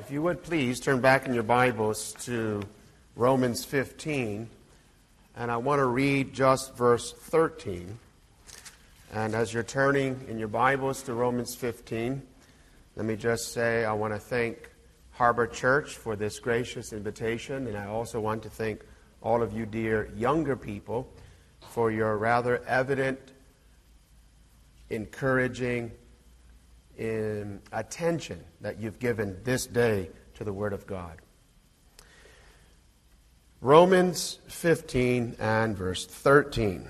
If you would please turn back in your Bibles to Romans 15, and I want to read just verse 13. And as you're turning in your Bibles to Romans 15, let me just say I want to thank Harbor Church for this gracious invitation, and I also want to thank all of you dear younger people for your rather evident, encouraging attention that you've given this day to the Word of God. Romans 15 and verse 13.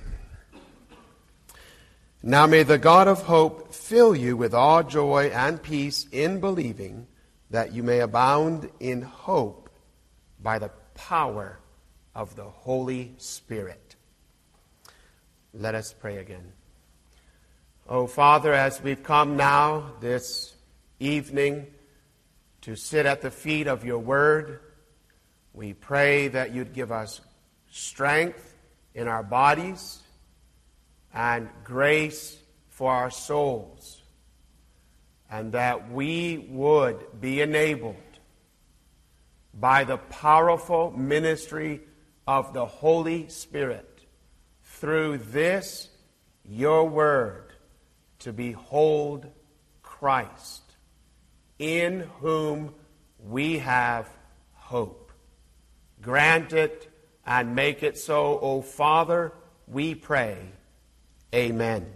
Now may the God of hope fill you with all joy and peace in believing, that you may abound in hope by the power of the Holy Spirit. Let us pray again. Oh, Father, as we've come now this evening to sit at the feet of your word, we pray that you'd give us strength in our bodies and grace for our souls, and that we would be enabled by the powerful ministry of the Holy Spirit through this, your word, to behold Christ, in whom we have hope. Grant it and make it so, O Father, we pray. Amen.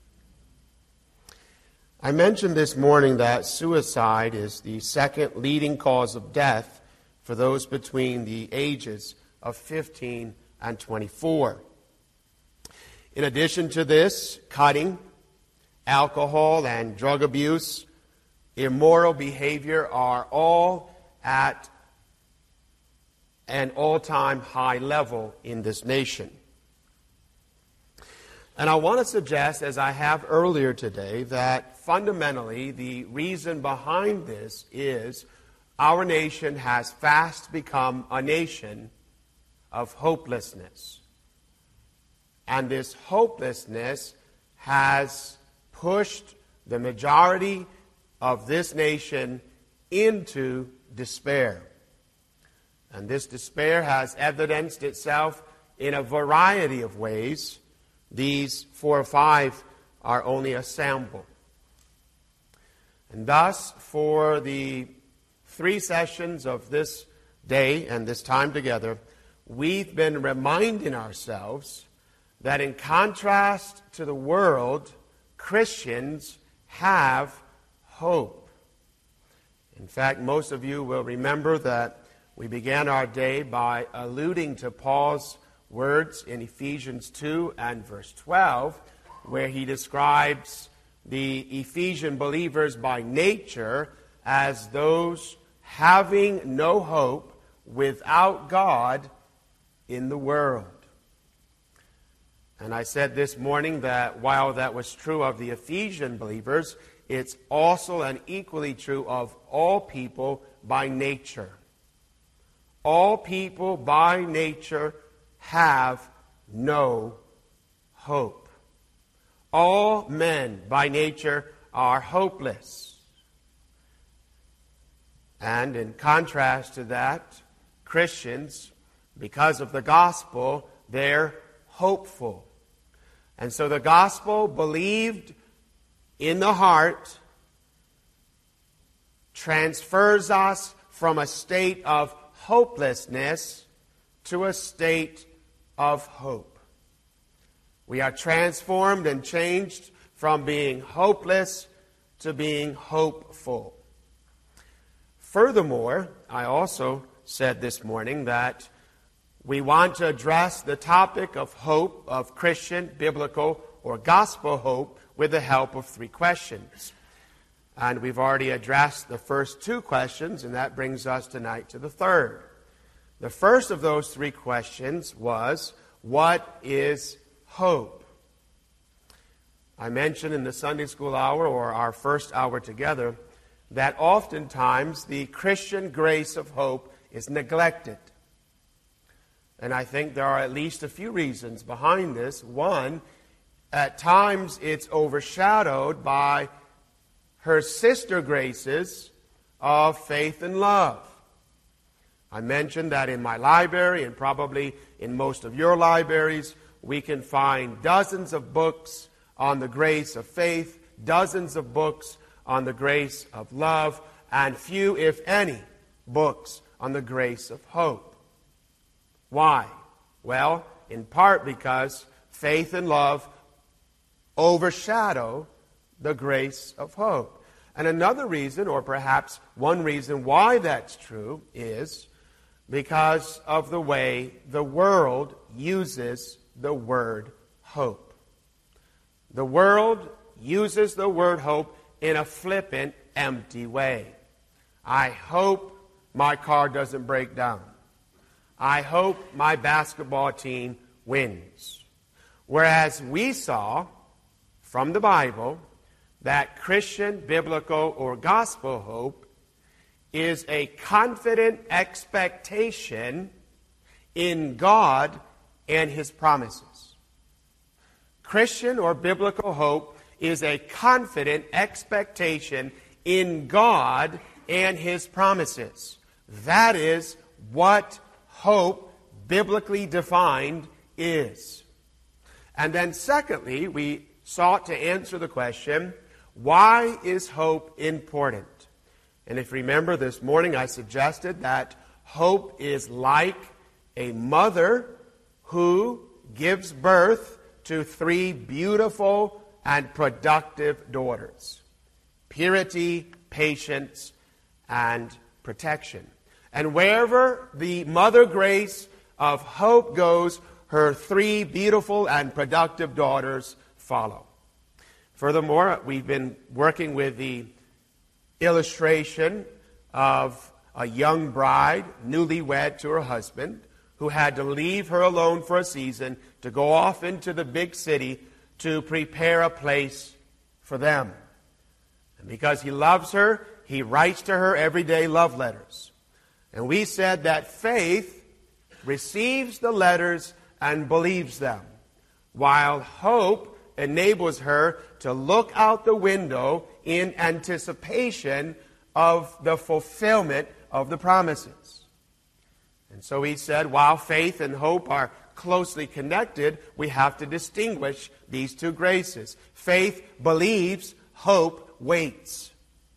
I mentioned this morning that suicide is the second leading cause of death for those between the ages of 15 and 24. In addition to this, cutting, alcohol and drug abuse, immoral behavior are all at an all-time high level in this nation. And I want to suggest, as I have earlier today, that fundamentally the reason behind this is our nation has fast become a nation of hopelessness. And this hopelessness has pushed the majority of this nation into despair. And this despair has evidenced itself in a variety of ways. These 4 or 5 are only a sample. And thus, for the 3 sessions of this day and this time together, we've been reminding ourselves that in contrast to the world, Christians have hope. In fact, most of you will remember that we began our day by alluding to Paul's words in Ephesians 2 and verse 12, where he describes the Ephesian believers by nature as those having no hope without God in the world. And I said this morning that while that was true of the Ephesian believers, it's also and equally true of all people by nature. All people by nature have no hope. All men by nature are hopeless. And in contrast to that, Christians, because of the gospel, they're hopeful. And so the gospel, believed in the heart, transfers us from a state of hopelessness to a state of hope. We are transformed and changed from being hopeless to being hopeful. Furthermore, I also said this morning that we want to address the topic of hope, of Christian, biblical, or gospel hope, with the help of 3 questions. And we've already addressed the first 2 questions, and that brings us tonight to the third. The first of those 3 questions was, what is hope? I mentioned in the Sunday school hour, or our first hour together, that oftentimes the Christian grace of hope is neglected. And I think there are at least a few reasons behind this. One, at times it's overshadowed by her sister graces of faith and love. I mentioned that in my library, and probably in most of your libraries, we can find dozens of books on the grace of faith, dozens of books on the grace of love, and few, if any, books on the grace of hope. Why? Well, in part because faith and love overshadow the grace of hope. And another reason, or perhaps one reason why that's true, is because of the way the world uses the word hope. The world uses the word hope in a flippant, empty way. I hope my car doesn't break down. I hope my basketball team wins. Whereas we saw from the Bible that Christian, biblical, or gospel hope is a confident expectation in God and His promises. Christian or biblical hope is a confident expectation in God and His promises. That is what hope, biblically defined, is. And then secondly, we sought to answer the question, why is hope important? And if you remember this morning, I suggested that hope is like a mother who gives birth to 3 beautiful and productive daughters: purity, patience, and protection. And wherever the Mother Grace of hope goes, her 3 beautiful and productive daughters follow. Furthermore, we've been working with the illustration of a young bride, newlywed to her husband, who had to leave her alone for a season to go off into the big city to prepare a place for them. And because he loves her, he writes to her everyday love letters. And we said that faith receives the letters and believes them, while hope enables her to look out the window in anticipation of the fulfillment of the promises. And so he said, while faith and hope are closely connected, we have to distinguish these 2 graces. Faith believes, hope waits.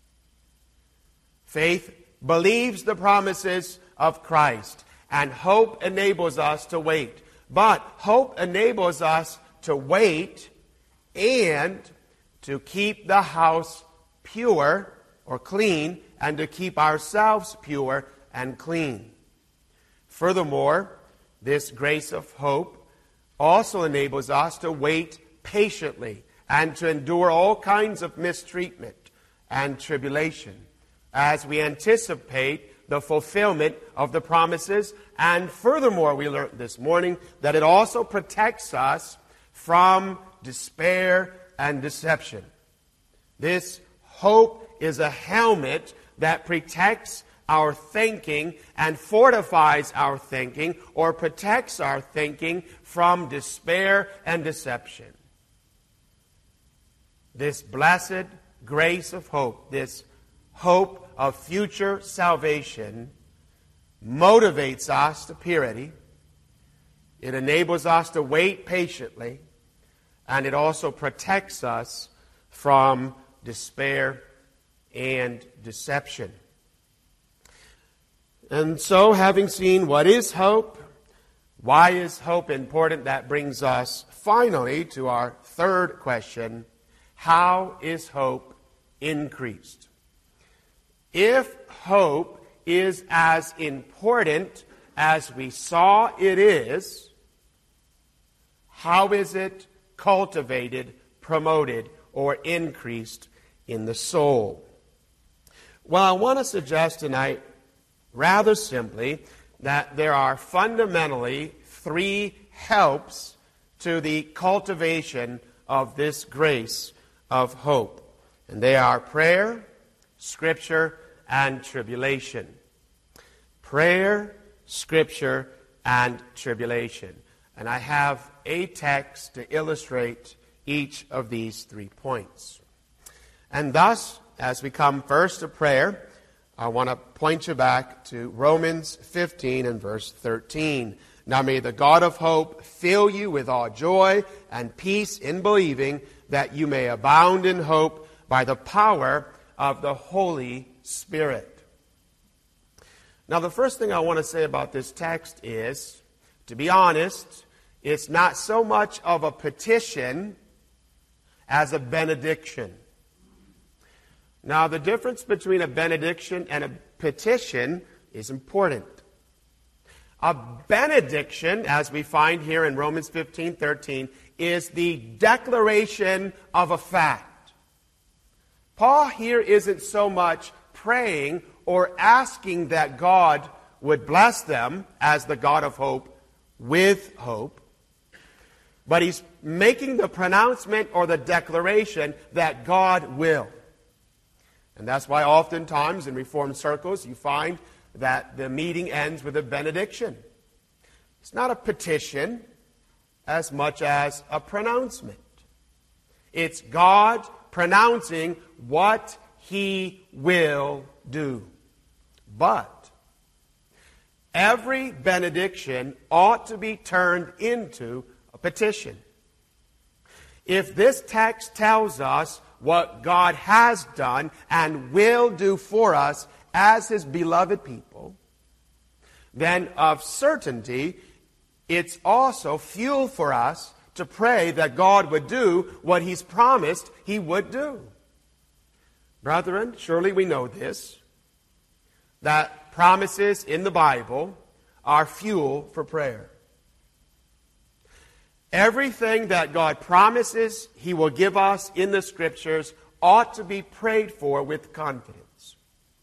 Faith believes the promises of Christ, and hope enables us to wait. But hope enables us to wait and to keep the house pure or clean, and to keep ourselves pure and clean. Furthermore, this grace of hope also enables us to wait patiently and to endure all kinds of mistreatment and tribulation as we anticipate the fulfillment of the promises. And furthermore, we learned this morning that it also protects us from despair and deception. This hope is a helmet that protects our thinking and fortifies our thinking, or protects our thinking from despair and deception. This blessed grace of hope, this hope of future salvation, motivates us to purity. It enables us to wait patiently, and it also protects us from despair and deception. And so, having seen what is hope, why is hope important, that brings us finally to our third question: how is hope increased? If hope is as important as we saw it is, how is it cultivated, promoted, or increased in the soul? Well, I want to suggest tonight, rather simply, that there are fundamentally 3 helps to the cultivation of this grace of hope. And they are prayer, Scripture, and tribulation. Prayer, Scripture, and tribulation. And I have a text to illustrate each of these 3 points. And thus, as we come first to prayer, I want to point you back to Romans 15 and verse 13. Now may the God of hope fill you with all joy and peace in believing, that you may abound in hope by the power of the Holy Spirit. Now the first thing I want to say about this text is, to be honest, it's not so much of a petition as a benediction. Now, the difference between a benediction and a petition is important. A benediction, as we find here in Romans 15:13, is the declaration of a fact. Paul here isn't so much praying or asking that God would bless them as the God of hope with hope, but he's making the pronouncement or the declaration that God will. And that's why oftentimes in Reformed circles you find that the meeting ends with a benediction. It's not a petition as much as a pronouncement. It's God pronouncing what He will do. But every benediction ought to be turned into a petition. If this text tells us what God has done and will do for us as His beloved people, then of certainty it's also fuel for us to pray that God would do what He's promised He would do. Brethren, surely we know this, that promises in the Bible are fuel for prayer. Everything that God promises He will give us in the Scriptures ought to be prayed for with confidence.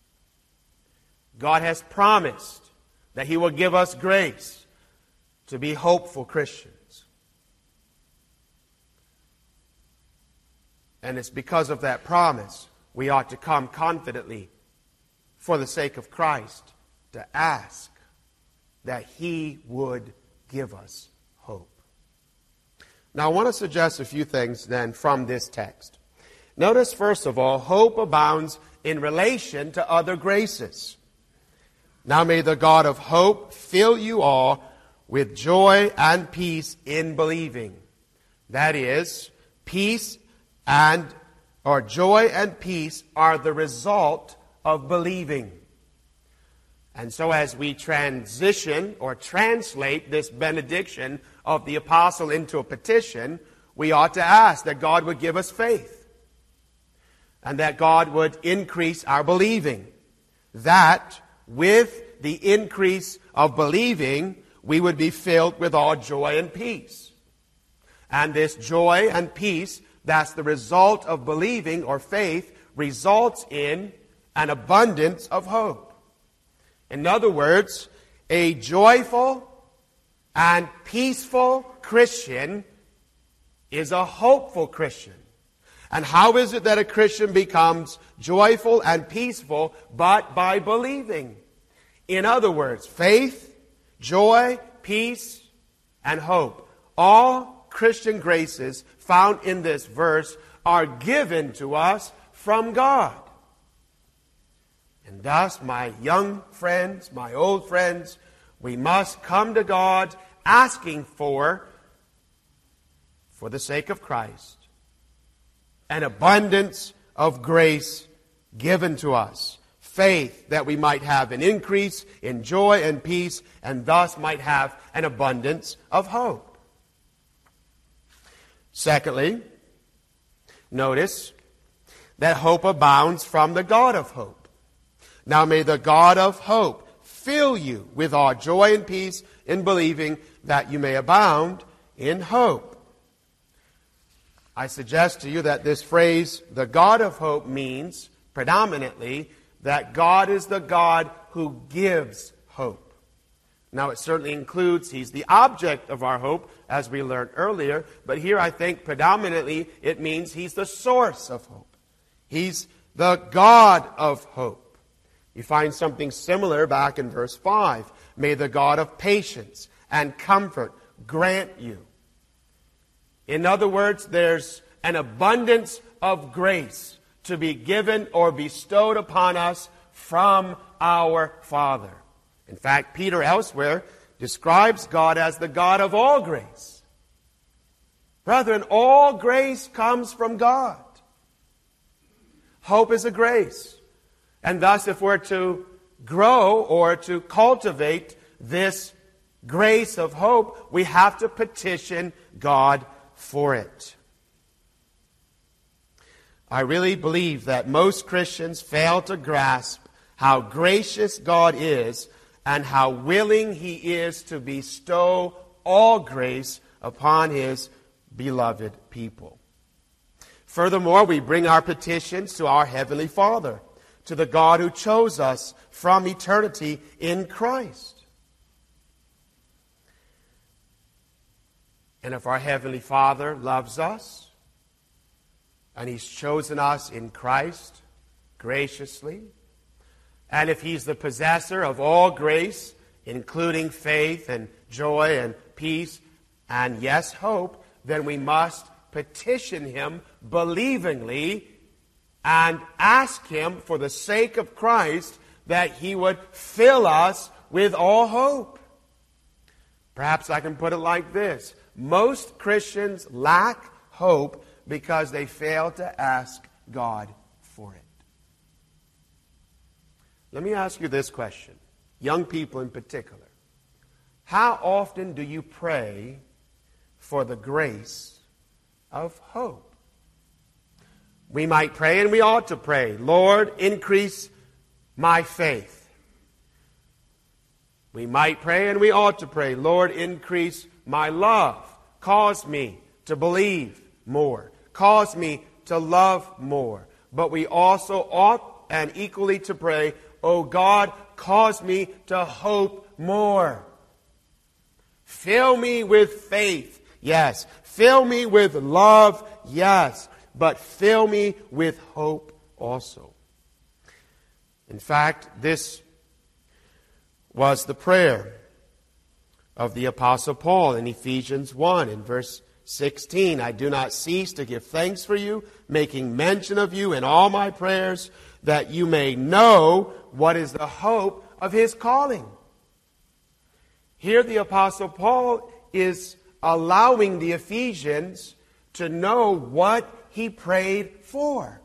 God has promised that He will give us grace to be hopeful Christians. And it's because of that promise we ought to come confidently for the sake of Christ to ask that He would give us hope. Now I want to suggest a few things then from this text. Notice first of all, hope abounds in relation to other graces. Now may the God of hope fill you all with joy and peace in believing. That is, joy and peace are the result of believing. And so as we transition or translate this benediction of the apostle into a petition, we ought to ask that God would give us faith and that God would increase our believing. That with the increase of believing, we would be filled with all joy and peace. And this joy and peace, that's the result of believing or faith, results in an abundance of hope. In other words, a joyful and peaceful Christian is a hopeful Christian. And how is it that a Christian becomes joyful and peaceful? But by believing. In other words, faith, joy, peace, and hope. All Christian graces found in this verse are given to us from God. And thus, my young friends, my old friends, we must come to God asking for the sake of Christ, an abundance of grace given to us. Faith that we might have an increase in joy and peace, and thus might have an abundance of hope. Secondly, notice that hope abounds from the God of hope. Now may the God of hope fill you with all joy and peace in believing, that you may abound in hope. I suggest to you that this phrase, the God of hope, means predominantly that God is the God who gives hope. Now it certainly includes, He's the object of our hope, as we learned earlier, but here I think predominantly it means He's the source of hope. He's the God of hope. You find something similar back in verse 5. May the God of patience and comfort grant you. In other words, there's an abundance of grace to be given or bestowed upon us from our Father. In fact, Peter elsewhere describes God as the God of all grace. Brethren, all grace comes from God. Hope is a grace. And thus, if we're to grow or to cultivate this grace of hope, we have to petition God for it. I really believe that most Christians fail to grasp how gracious God is and how willing He is to bestow all grace upon His beloved people. Furthermore, we bring our petitions to our Heavenly Father, to the God who chose us from eternity in Christ. And if our Heavenly Father loves us, and He's chosen us in Christ graciously, and if He's the possessor of all grace, including faith and joy and peace, and yes, hope, then we must petition Him believingly and ask Him for the sake of Christ that He would fill us with all hope. Perhaps I can put it like this. Most Christians lack hope because they fail to ask God for it. Let me ask you this question, young people in particular. How often do you pray for the grace of hope? We might pray, and we ought to pray, Lord, increase my faith. We might pray, and we ought to pray, Lord, increase my love. Cause me to believe more. Cause me to love more. But we also ought and equally to pray, oh God, cause me to hope more. Fill me with faith, yes. Fill me with love, yes. But fill me with hope also. In fact, this was the prayer of the Apostle Paul in Ephesians 1 in verse 16. I do not cease to give thanks for you, making mention of you in all my prayers, that you may know what is the hope of His calling. Here the Apostle Paul is allowing the Ephesians to know what he prayed for.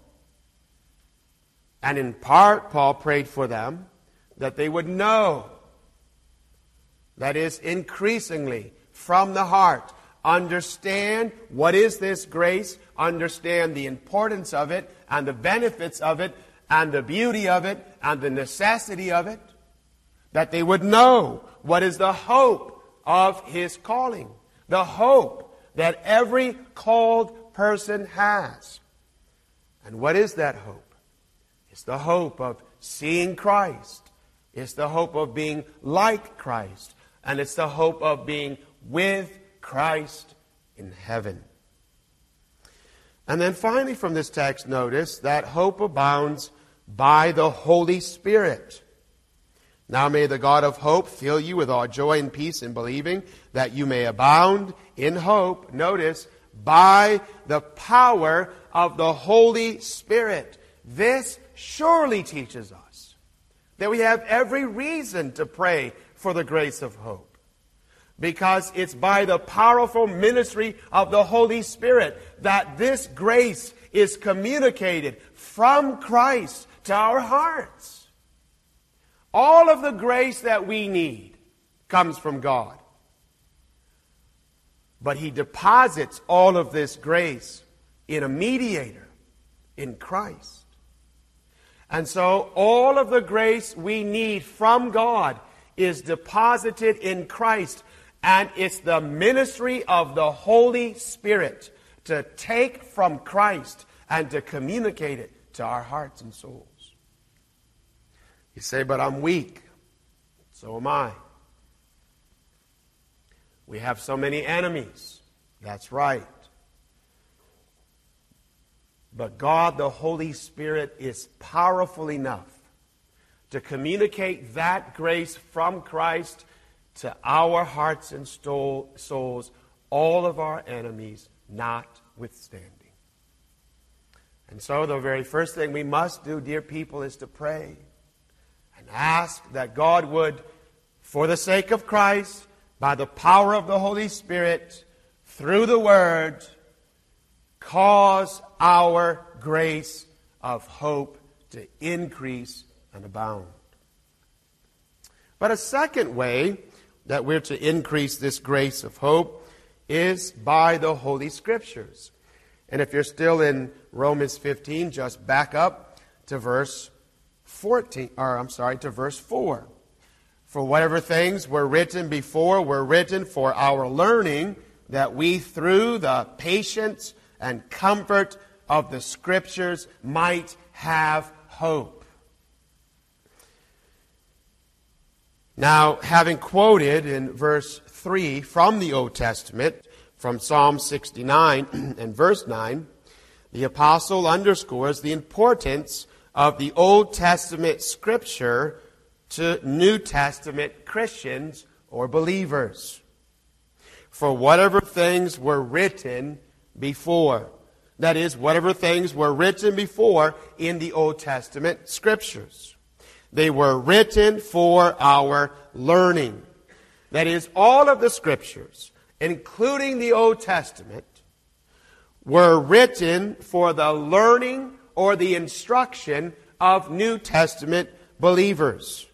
And in part, Paul prayed for them that they would know, that is, increasingly from the heart, understand what is this grace, understand the importance of it, and the benefits of it, and the beauty of it, and the necessity of it, that they would know what is the hope of His calling, the hope that every called person has. And what is that hope? It's the hope of seeing Christ. It's the hope of being like Christ. And it's the hope of being with Christ in heaven. And then finally from this text, notice that hope abounds by the Holy Spirit. Now may the God of hope fill you with all joy and peace in believing, that you may abound in hope, notice, by the power of the Holy Spirit. This surely teaches us that we have every reason to pray for the grace of hope, because it's by the powerful ministry of the Holy Spirit that this grace is communicated from Christ to our hearts. All of the grace that we need comes from God. But He deposits all of this grace in a mediator, in Christ. And so all of the grace we need from God is deposited in Christ. And it's the ministry of the Holy Spirit to take from Christ and to communicate it to our hearts and souls. You say, but I'm weak. So am I. We have so many enemies. That's right. But God, the Holy Spirit, is powerful enough to communicate that grace from Christ to our hearts and souls, all of our enemies notwithstanding. And so the very first thing we must do, dear people, is to pray. and ask that God would, for the sake of Christ, by the power of the Holy Spirit, through the Word, cause our grace of hope to increase and abound. But a second way that we're to increase this grace of hope is by the Holy Scriptures. And if you're still in Romans 15, just back up to verse 4. For whatever things were written before were written for our learning, that we through the patience and comfort of the Scriptures might have hope. Now, having quoted in verse 3 from the Old Testament, from Psalm 69 and verse 9, the apostle underscores the importance of the Old Testament Scripture to New Testament Christians or believers. For whatever things were written before, that is, whatever things were written before in the Old Testament Scriptures, they were written for our learning. That is, all of the Scriptures, including the Old Testament, were written for the learning or the instruction of New Testament believers.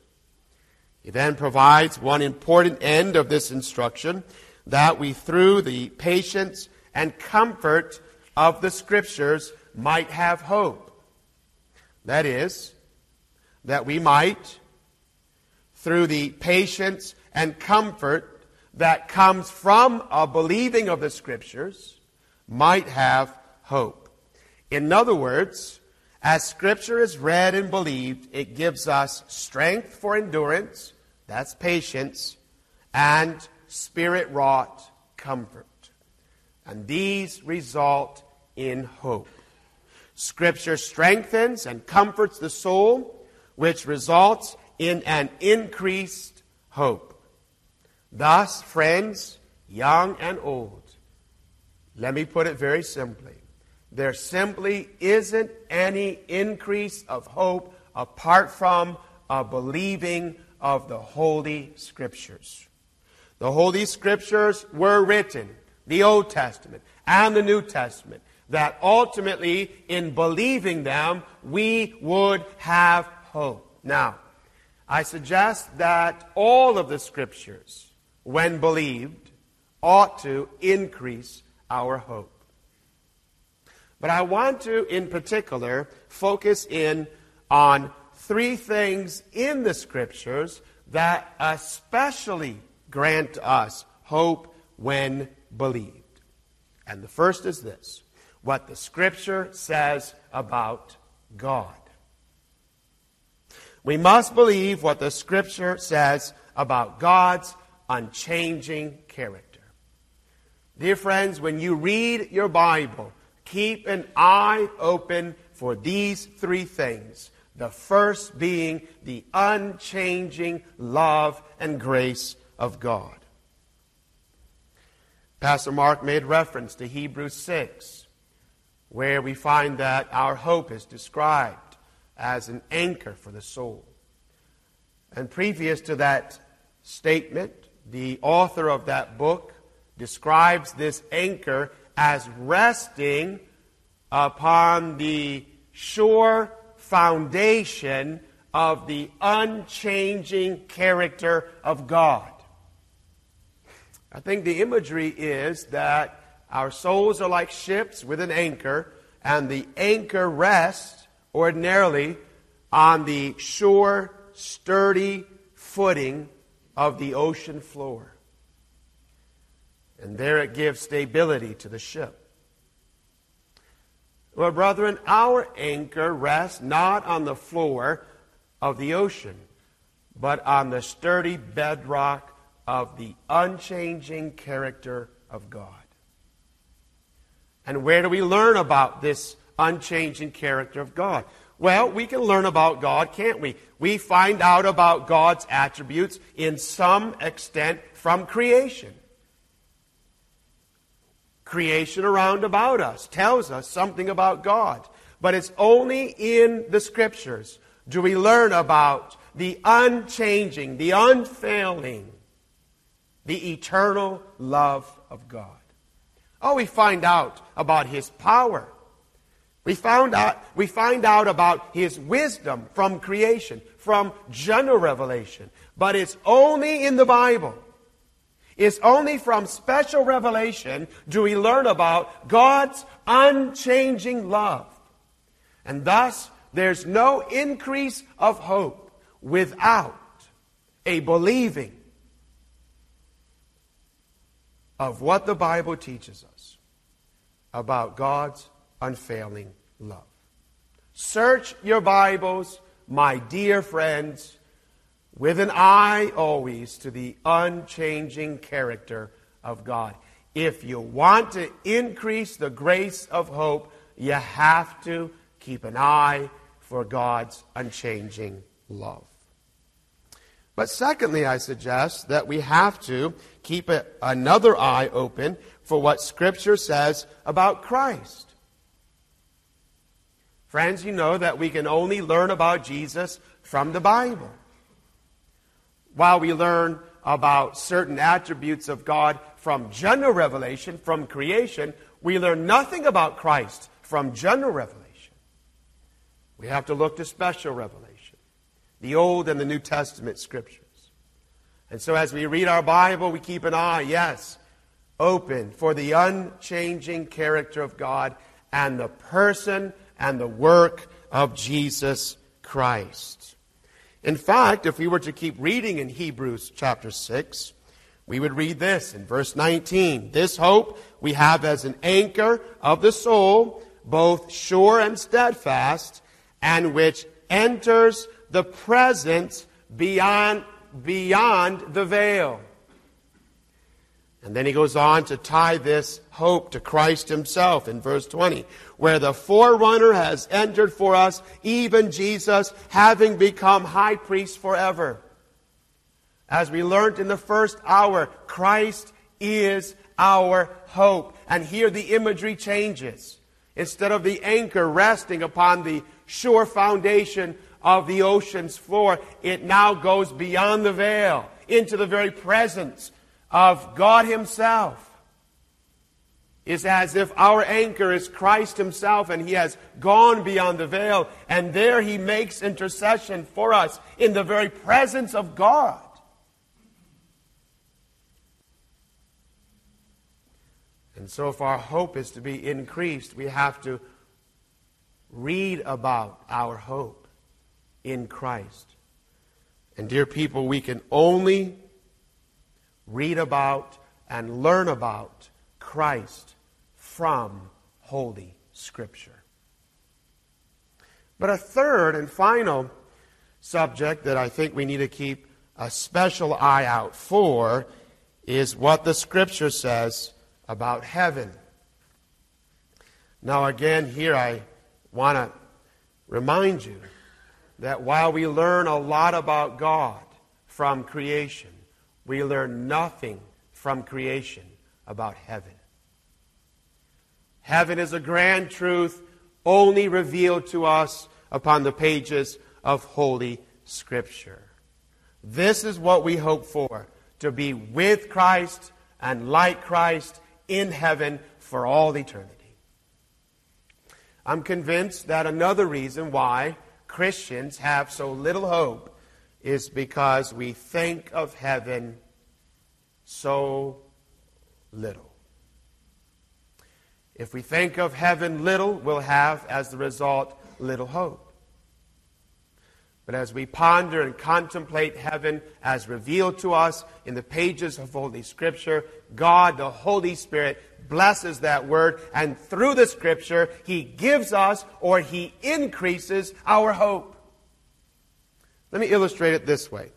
He then provides one important end of this instruction, that we through the patience and comfort of the Scriptures might have hope. That is, that we might, through the patience and comfort that comes from a believing of the Scriptures, might have hope. In other words, as Scripture is read and believed, it gives us strength for endurance, that's patience, and Spirit-wrought comfort. And these result in hope. Scripture strengthens and comforts the soul, which results in an increased hope. Thus, friends, young and old, let me put it very simply. There simply isn't any increase of hope apart from a believing of the Holy Scriptures. The Holy Scriptures were written, the Old Testament and the New Testament, that ultimately in believing them we would have hope. Now, I suggest that all of the Scriptures, when believed, ought to increase our hope. But I want to, in particular, focus in on three things in the Scriptures that especially grant us hope when believed. And the first is this: what the Scripture says about God. We must believe what the Scripture says about God's unchanging character. Dear friends, when you read your Bible, keep an eye open for these three things. The first being the unchanging love and grace of God. Pastor Mark made reference to Hebrews 6, where we find that our hope is described as an anchor for the soul. And previous to that statement, the author of that book describes this anchor as resting upon the sure foundation of the unchanging character of God. I think the imagery is that our souls are like ships with an anchor, and the anchor rests ordinarily on the sure, sturdy footing of the ocean floor. And there it gives stability to the ship. Well, brethren, our anchor rests not on the floor of the ocean, but on the sturdy bedrock of the unchanging character of God. And where do we learn about this unchanging character of God? Well, we can learn about God, can't we? We find out about God's attributes in some extent from creation. Creation around about us tells us something about God. But it's only in the Scriptures do we learn about the unchanging, the unfailing, the eternal love of God. Oh, we find out about His power. We find out about His wisdom from creation, from general revelation. But it's only in the Bible. It's only from special revelation do we learn about God's unchanging love. And thus, there's no increase of hope without a believing of what the Bible teaches us about God's unfailing love. Search your Bibles, my dear friends, with an eye always to the unchanging character of God. If you want to increase the grace of hope, you have to keep an eye for God's unchanging love. But secondly, I suggest that we have to keep another eye open for what Scripture says about Christ. Friends, you know that we can only learn about Jesus from the Bible. While we learn about certain attributes of God from general revelation, from creation, we learn nothing about Christ from general revelation. We have to look to special revelation, the Old and the New Testament Scriptures. And so as we read our Bible, we keep an eye, yes, open for the unchanging character of God and the person and the work of Jesus Christ. In fact, if we were to keep reading in Hebrews chapter 6, we would read this in verse 19. This hope we have as an anchor of the soul, both sure and steadfast, and which enters the presence beyond the veil. And then he goes on to tie this hope to Christ himself in verse 20, where the forerunner has entered for us, even Jesus, having become high priest forever. As we learned in the first hour, Christ is our hope. And here the imagery changes. Instead of the anchor resting upon the sure foundation of the ocean's floor, it now goes beyond the veil into the very presence of God himself. It's as if our anchor is Christ himself, and he has gone beyond the veil, and there he makes intercession for us in the very presence of God. And so if our hope is to be increased, we have to read about our hope in Christ. And dear people, we can only read about and learn about Christ from Holy Scripture. But a third and final subject that I think we need to keep a special eye out for is what the Scripture says about heaven. Now again, here I want to remind you that while we learn a lot about God from creation, we learn nothing from creation about heaven. Heaven is a grand truth only revealed to us upon the pages of Holy Scripture. This is what we hope for, to be with Christ and like Christ in heaven for all eternity. I'm convinced that another reason why Christians have so little hope is because we think of heaven so little. If we think of heaven little, we'll have, as the result, little hope. But as we ponder and contemplate heaven as revealed to us in the pages of Holy Scripture, God, the Holy Spirit, blesses that word, and through the Scripture, he gives us, or he increases, our hope. Let me illustrate it this way.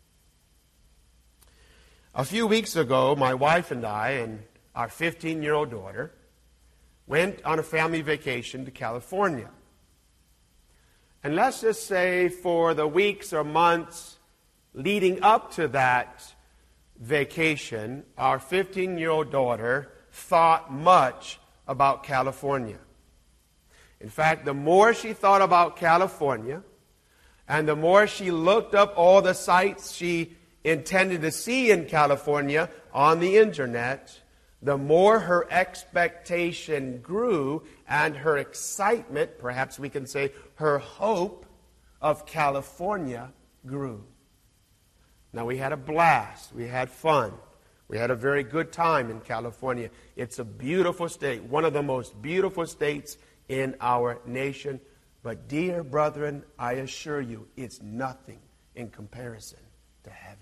A few weeks ago, my wife and I and our 15-year-old daughter went on a family vacation to California. And let's just say for the weeks or months leading up to that vacation, our 15-year-old daughter thought much about California. In fact, the more she thought about California, And the more she looked up all the sites she intended to see in California on the internet, the more her expectation grew and her excitement, perhaps we can say her hope of California grew. Now, we had a blast. We had fun. We had a very good time in California. It's a beautiful state, one of the most beautiful states in our nation. But, dear brethren, I assure you, it's nothing in comparison to heaven.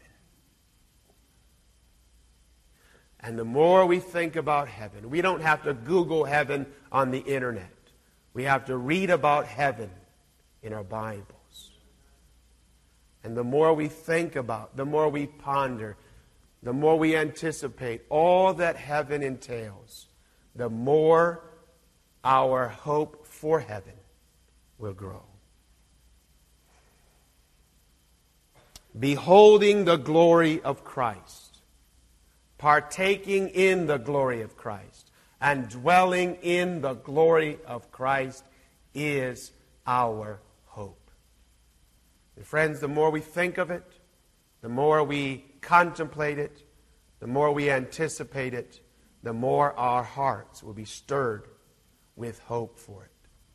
And the more we think about heaven, we don't have to Google heaven on the internet. We have to read about heaven in our Bibles. And the more we think about, the more we ponder, the more we anticipate all that heaven entails, the more our hope for heaven will grow. Beholding the glory of Christ, partaking in the glory of Christ, and dwelling in the glory of Christ is our hope. And friends, the more we think of it, the more we contemplate it, the more we anticipate it, the more our hearts will be stirred with hope for it.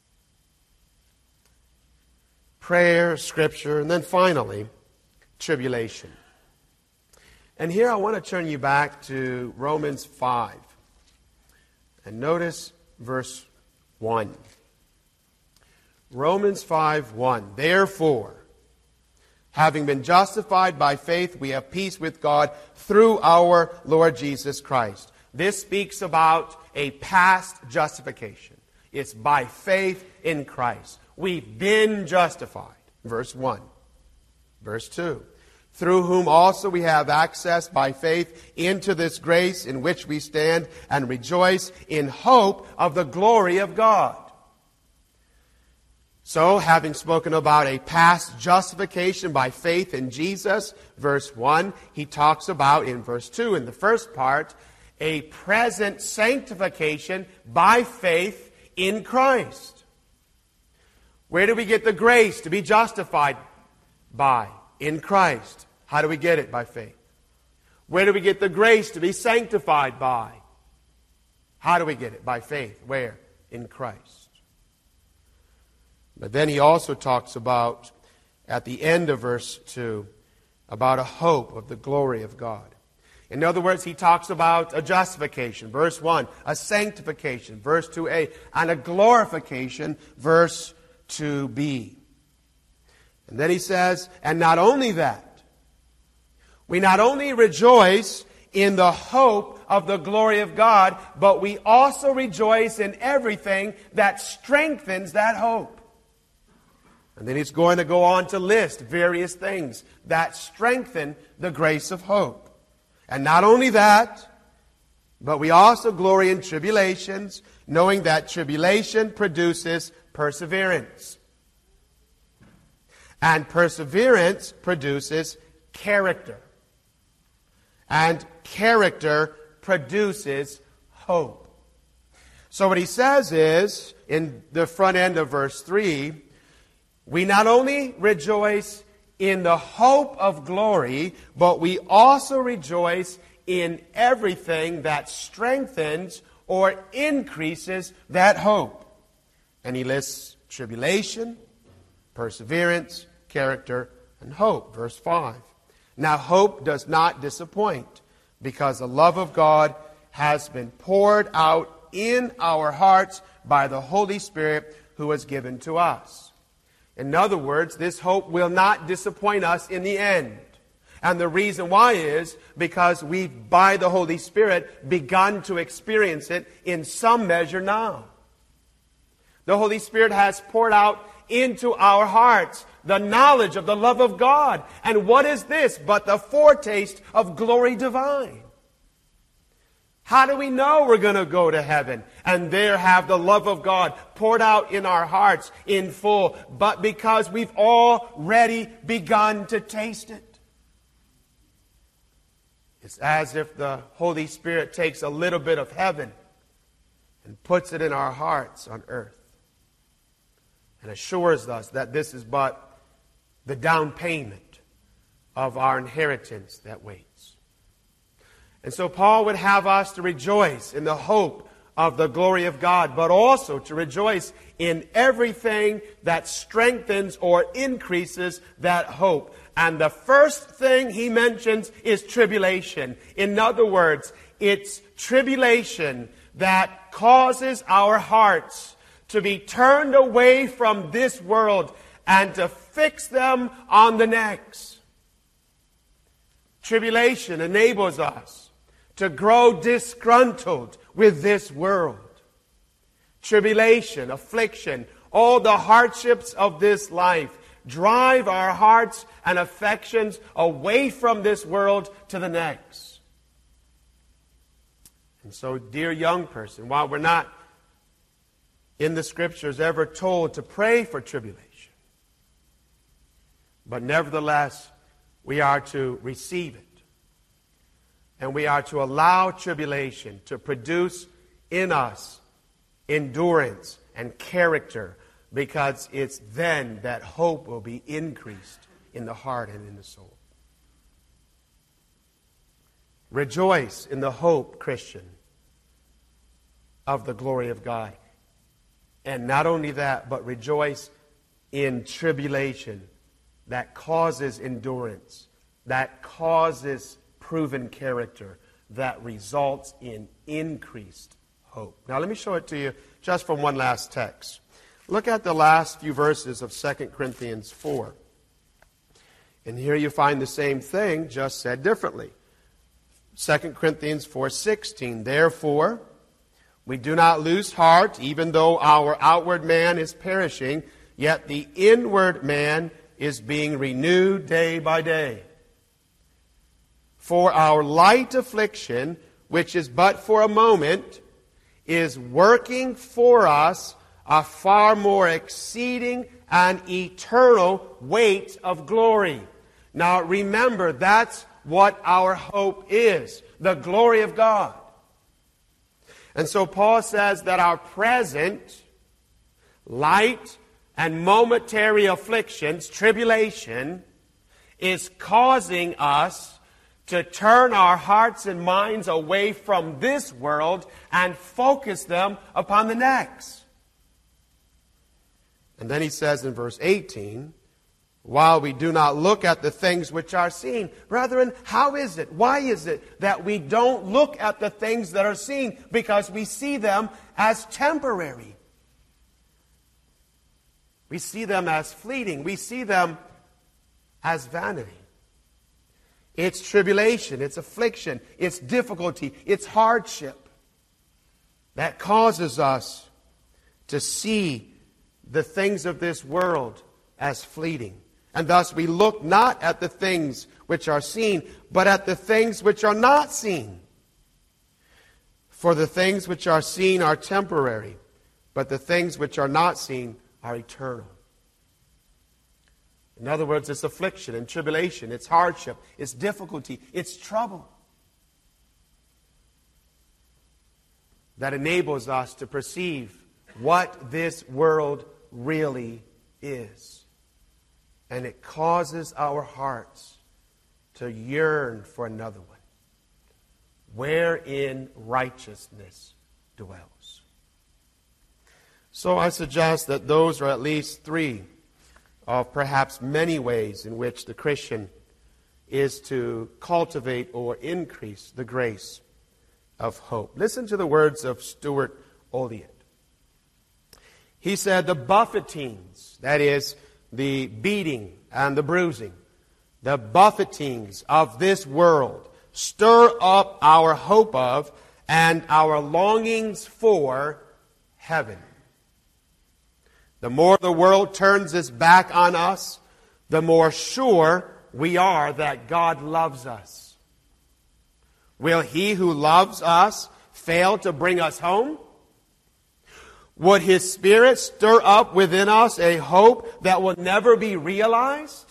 Prayer, Scripture, and then finally, tribulation. And here I want to turn you back to Romans 5. And notice verse 1. Romans 5:1. Therefore, having been justified by faith, we have peace with God through our Lord Jesus Christ. This speaks about a past justification. It's by faith in Christ. We've been justified. Verse 1. Verse 2. Through whom also we have access by faith into this grace in which we stand and rejoice in hope of the glory of God. So, having spoken about a past justification by faith in Jesus, verse 1, he talks about, in verse 2, in the first part, a present sanctification by faith in Christ. Where do we get the grace to be justified by? In Christ. How do we get it? By faith. Where do we get the grace to be sanctified by? How do we get it? By faith. Where? In Christ. But then he also talks about, at the end of verse 2, about a hope of the glory of God. In other words, he talks about a justification, verse 1, a sanctification, verse 2a, and a glorification, verse 2b. And then he says, and not only that, we not only rejoice in the hope of the glory of God, but we also rejoice in everything that strengthens that hope. And then he's going to go on to list various things that strengthen the grace of hope. And not only that, but we also glory in tribulations, knowing that tribulation produces perseverance. And perseverance produces character. And character produces hope. So what he says is, in the front end of verse 3, we not only rejoice in the hope of glory, but we also rejoice in everything that strengthens or increases that hope. And he lists tribulation, perseverance, character, and hope. Verse 5. Now hope does not disappoint, because the love of God has been poured out in our hearts by the Holy Spirit who was given to us. In other words, this hope will not disappoint us in the end. And the reason why is because we've, by the Holy Spirit, begun to experience it in some measure now. The Holy Spirit has poured out into our hearts the knowledge of the love of God. And what is this but the foretaste of glory divine? How do we know we're going to go to heaven and there have the love of God poured out in our hearts in full? But because we've already begun to taste it. It's as if the Holy Spirit takes a little bit of heaven and puts it in our hearts on earth and assures us that this is but the down payment of our inheritance that waits. And so Paul would have us to rejoice in the hope of the glory of God, but also to rejoice in everything that strengthens or increases that hope. And the first thing he mentions is tribulation. In other words, it's tribulation that causes our hearts to be turned away from this world and to fix them on the next. Tribulation enables us to grow disgruntled with this world. Tribulation, affliction, all the hardships of this life drive our hearts and affections away from this world to the next. And so, dear young person, while we're not in the Scriptures ever told to pray for tribulation, but nevertheless, we are to receive it. And we are to allow tribulation to produce in us endurance and character, because it's then that hope will be increased in the heart and in the soul. Rejoice in the hope, Christian, of the glory of God. And not only that, but rejoice in tribulation that causes endurance, that causes proven character, that results in increased hope. Now let me show it to you just from one last text. Look at the last few verses of 2 Corinthians 4. And here you find the same thing, just said differently. 2 Corinthians 4:16. Therefore, we do not lose heart, even though our outward man is perishing, yet the inward man is being renewed day by day. For our light affliction, which is but for a moment, is working for us a far more exceeding and eternal weight of glory. Now remember, that's what our hope is, the glory of God. And so Paul says that our present light and momentary afflictions, tribulation, is causing us to turn our hearts and minds away from this world and focus them upon the next. And then he says in verse 18, while we do not look at the things which are seen. Brethren, how is it? Why is it that we don't look at the things that are seen? Because we see them as temporary. We see them as fleeting. We see them as vanity. It's tribulation, it's affliction, it's difficulty, it's hardship that causes us to see the things of this world as fleeting. And thus we look not at the things which are seen, but at the things which are not seen. For the things which are seen are temporary, but the things which are not seen are eternal. In other words, it's affliction and tribulation, it's hardship, it's difficulty, it's trouble that enables us to perceive what this world really is. And it causes our hearts to yearn for another one, wherein righteousness dwells. So I suggest that those are at least three of perhaps many ways in which the Christian is to cultivate or increase the grace of hope. Listen to the words of Stuart Olliott. He said, the buffetings, that is, the beating and the bruising, the buffetings of this world stir up our hope of and our longings for heaven. The more the world turns its back on us, the more sure we are that God loves us. Will He who loves us fail to bring us home? Would His Spirit stir up within us a hope that will never be realized?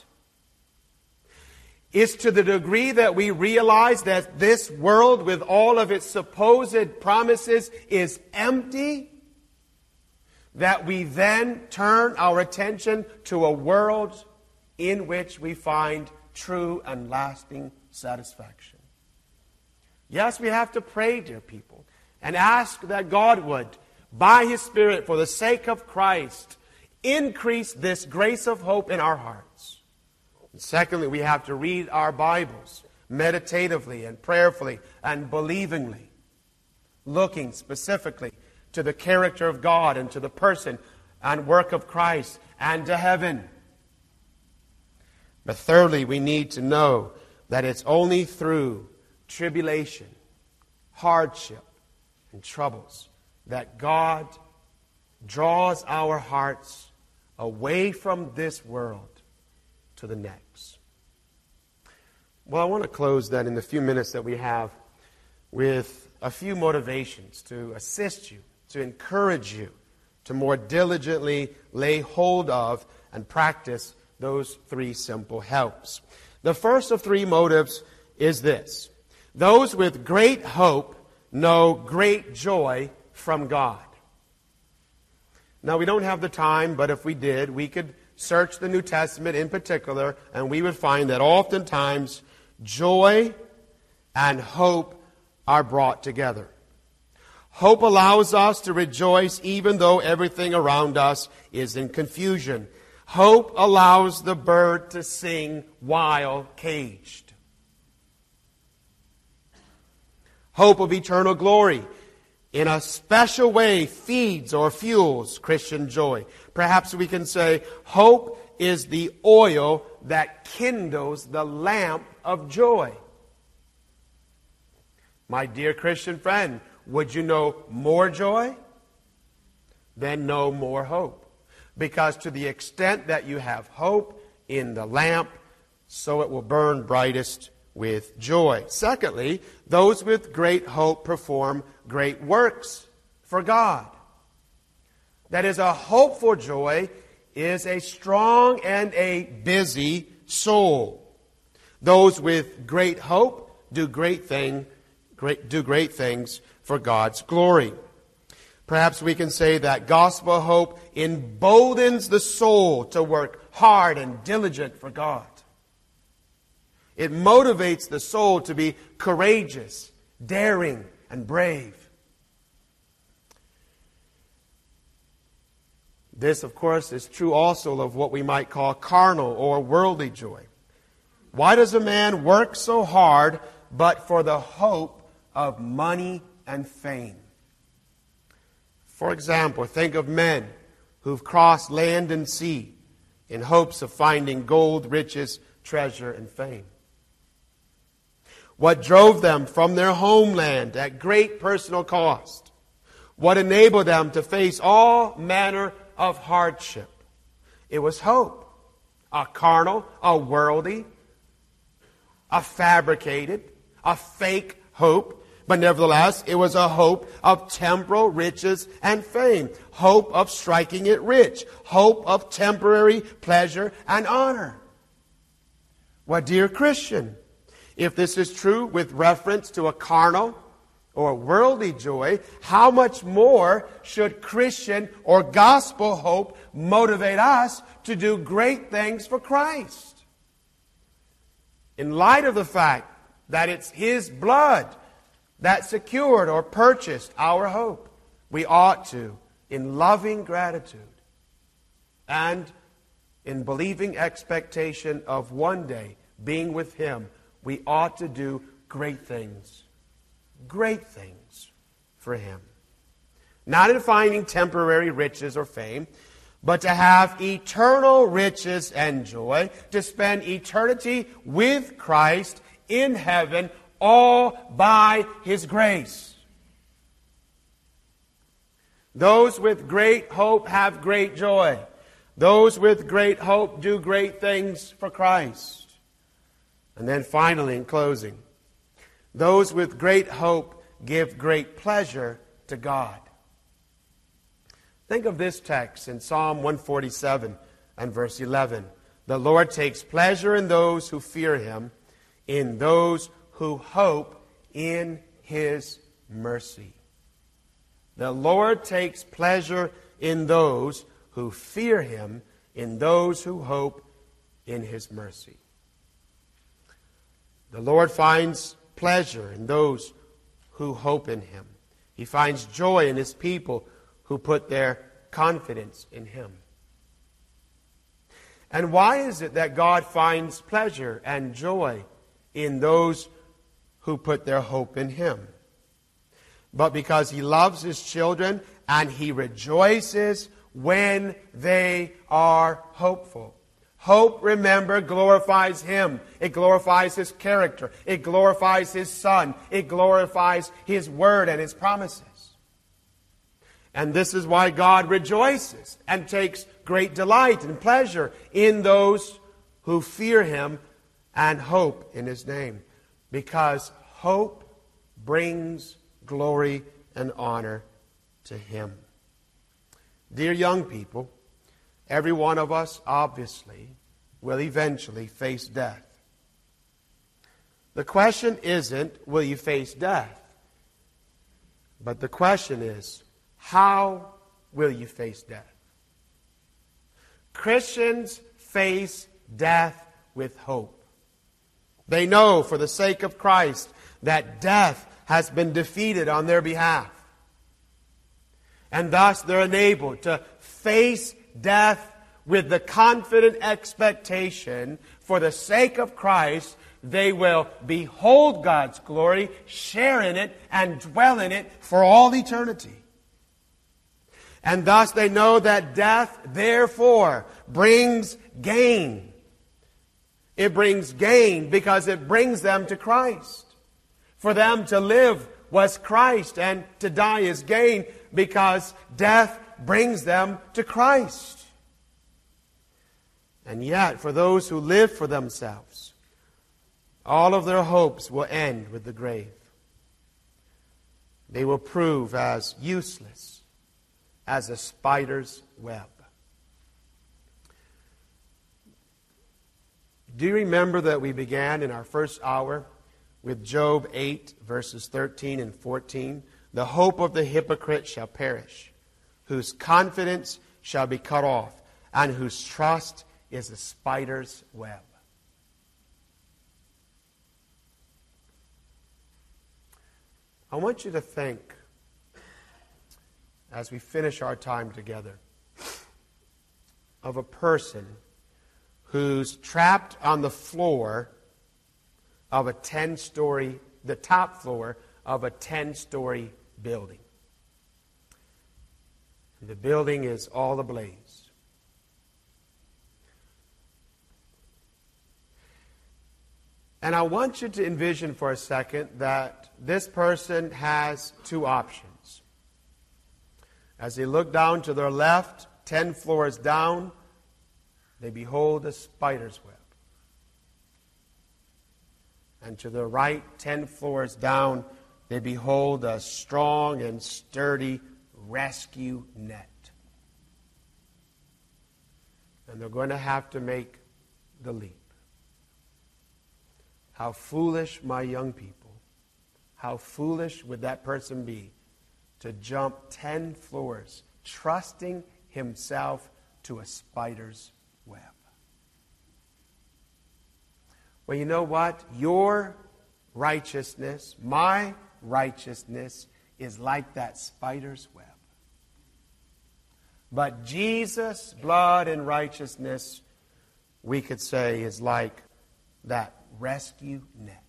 It's to the degree that we realize that this world with all of its supposed promises is empty, that we then turn our attention to a world in which we find true and lasting satisfaction. Yes, we have to pray, dear people, and ask that God would, by His Spirit, for the sake of Christ, increase this grace of hope in our hearts. And secondly, we have to read our Bibles meditatively and prayerfully and believingly, looking specifically to the character of God and to the person and work of Christ and to heaven. But thirdly, we need to know that it's only through tribulation, hardship, and troubles that God draws our hearts away from this world to the next. Well, I want to close then in the few minutes that we have with a few motivations to assist you, to encourage you to more diligently lay hold of and practice those three simple helps. The first of three motives is this: those with great hope know great joy from God. Now, we don't have the time, but if we did, we could search the New Testament in particular, and we would find that oftentimes joy and hope are brought together. Hope allows us to rejoice even though everything around us is in confusion. Hope allows the bird to sing while caged. Hope of eternal glory in a special way feeds or fuels Christian joy. Perhaps we can say hope is the oil that kindles the lamp of joy. My dear Christian friend, would you know more joy? Then know more hope. Because to the extent that you have hope in the lamp, so it will burn brightest with joy. Secondly, those with great hope perform great works for God. That is, a hopeful joy is a strong and a busy soul. Those with great hope do great things for God's glory. Perhaps we can say that gospel hope emboldens the soul to work hard and diligent for God. It motivates the soul to be courageous, daring, and brave. This, of course, is true also of what we might call carnal or worldly joy. Why does a man work so hard but for the hope of money and fame? For example, think of men who've crossed land and sea in hopes of finding gold, riches, treasure, and fame. What drove them from their homeland at great personal cost? What enabled them to face all manner of hardship? It was hope. A carnal, a worldly, a fabricated, a fake hope. But nevertheless, it was a hope of temporal riches and fame. Hope of striking it rich. Hope of temporary pleasure and honor. Well, dear Christian, if this is true with reference to a carnal or worldly joy, how much more should Christian or gospel hope motivate us to do great things for Christ? In light of the fact that it's His blood that secured or purchased our hope, we ought to, in loving gratitude and in believing expectation of one day being with Him, we ought to do great things for Him. Not in finding temporary riches or fame, but to have eternal riches and joy, to spend eternity with Christ in heaven, all by His grace. Those with great hope have great joy. Those with great hope do great things for Christ. And then finally, in closing, those with great hope give great pleasure to God. Think of this text in Psalm 147 and verse 11. The Lord takes pleasure in those who fear Him, in those who hope in His mercy. The Lord takes pleasure in those who fear Him, in those who hope in His mercy. The Lord finds pleasure in those who hope in Him. He finds joy in His people who put their confidence in Him. And why is it that God finds pleasure and joy in those who put their hope in Him? But because He loves His children and He rejoices when they are hopeful. Hope, remember, glorifies Him. It glorifies His character. It glorifies His Son. It glorifies His Word and His promises. And this is why God rejoices and takes great delight and pleasure in those who fear Him and hope in His name. Because hope brings glory and honor to Him. Dear young people, every one of us, obviously, will eventually face death. The question isn't, will you face death? But the question is, how will you face death? Christians face death with hope. They know, for the sake of Christ, that death has been defeated on their behalf. And thus they're enabled to face death with the confident expectation, for the sake of Christ, they will behold God's glory, share in it, and dwell in it for all eternity. And thus they know that death, therefore, brings gain. It brings gain because it brings them to Christ. For them to live was Christ, and to die is gain because death brings them to Christ. And yet, for those who live for themselves, all of their hopes will end with the grave. They will prove as useless as a spider's web. Do you remember that we began in our first hour with Job 8, verses 13 and 14? The hope of the hypocrite shall perish, whose confidence shall be cut off, and whose trust is a spider's web. I want you to think, as we finish our time together, of a person who's trapped on the floor of a 10-story, the top floor of a 10-story building. The building is all ablaze. And I want you to envision for a second that this person has two options. As they look down to their left, 10 floors down, they behold a spider's web. And to the right, 10 floors down, they behold a strong and sturdy rescue net. And they're going to have to make the leap. How foolish, my young people, how foolish would that person be to jump 10 floors, trusting himself to a spider's web. Well, you know what? Your righteousness, my righteousness, is like that spider's web. But Jesus' blood and righteousness, we could say, is like that rescue net.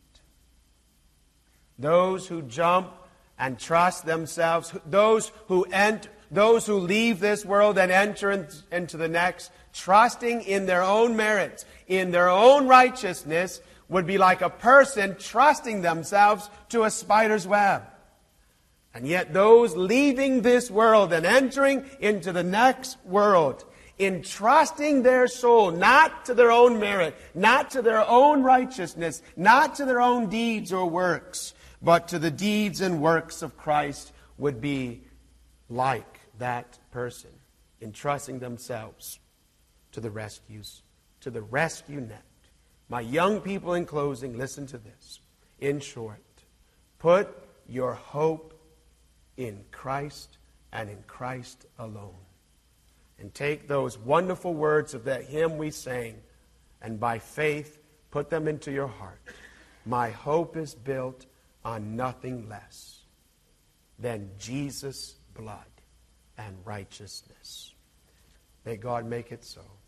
Those who jump and trust themselves, those who leave this world and enter into the next, trusting in their own merits, in their own righteousness, would be like a person trusting themselves to a spider's web. And yet those leaving this world and entering into the next world, entrusting their soul not to their own merit, not to their own righteousness, not to their own deeds or works, but to the deeds and works of Christ, would be like that person, entrusting themselves to the rescue net. My young people, in closing, listen to this. In short, put your hope in Christ and in Christ alone. And take those wonderful words of that hymn we sang and by faith put them into your heart. My hope is built on nothing less than Jesus' blood and righteousness. May God make it so.